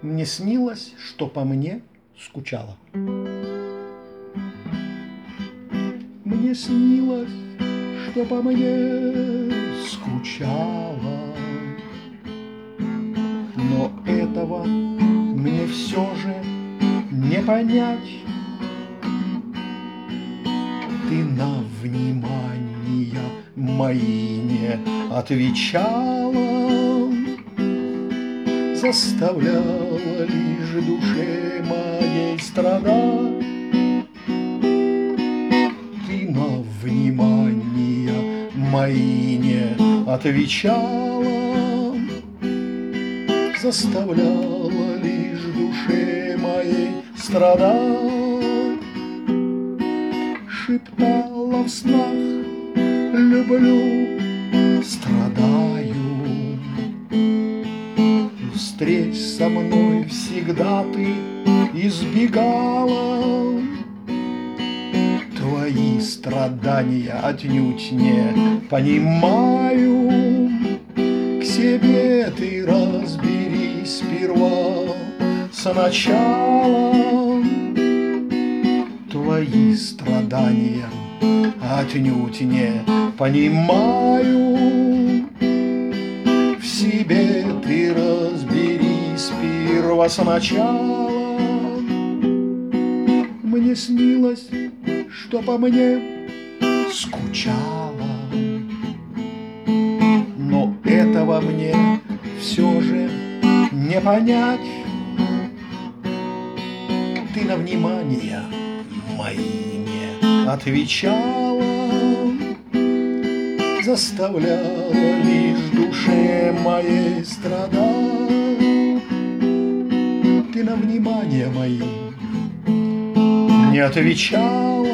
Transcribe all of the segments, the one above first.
Мне снилось, что по мне скучала. Мне снилось, что по мне скучала, но этого мне все же не понять. Ты на внимание мои не отвечала, заставляла лишь душе моей страдать. Ты на внимание мои не отвечала, заставляла лишь душе моей страдать. Шептала в снах: люблю, страдаю. Встреч со мной всегда ты избегала. Твои страдания отнюдь не понимаю. К себе ты разберись сперва сначала. Твои страдания отнюдь не понимаю. В себе ты разберись сперва сначала. Мне снилось, что по мне скучала, но этого мне все же не понять. Ты на внимание мои не отвечала, заставляла лишь душе моей страдать. Ты на внимание мои не отвечала,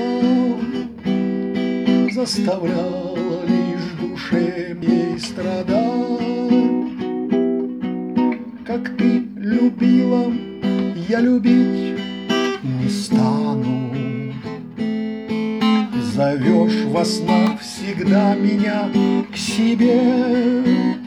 заставляла лишь душе моей страдать. Как ты любила, я любить не стану. Зовешь во снах всегда меня к себе.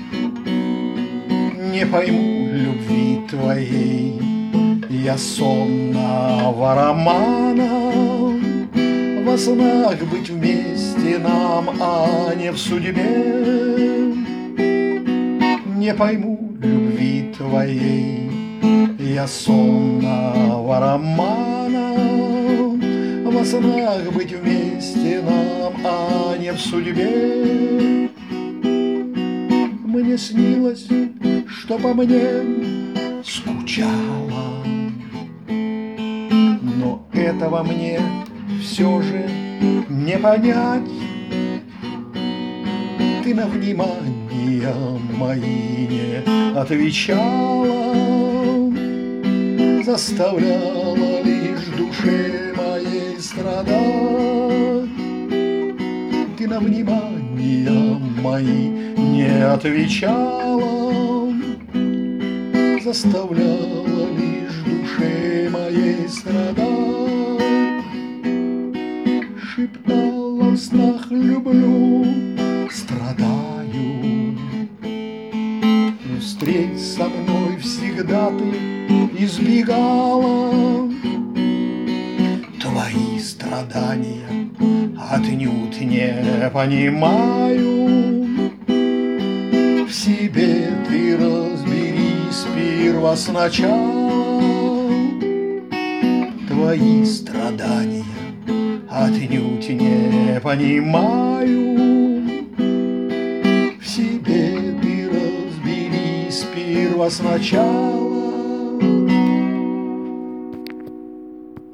Не пойму любви твоей я сонного романа. Во снах быть вместе нам, а не в судьбе. Не пойму любви твоей я сонного романа. Во снах быть вместе нам, а не в судьбе. Мне снилось, что по мне скучала, но этого мне все же не понять. Ты на внимание мои не отвечала, заставляла лишь душе моей страдать. Ты на внимание мои не отвечала, заставляла лишь душе моей страдать. Шептала в снах: люблю, страдаю. Встреч со мной всегда ты избегала. Твои страдания отнюдь не понимаю. В себе ты разберись сперва сначала. Твои страдания отнюдь не понимаю. В себе ты разберись сперва сначала.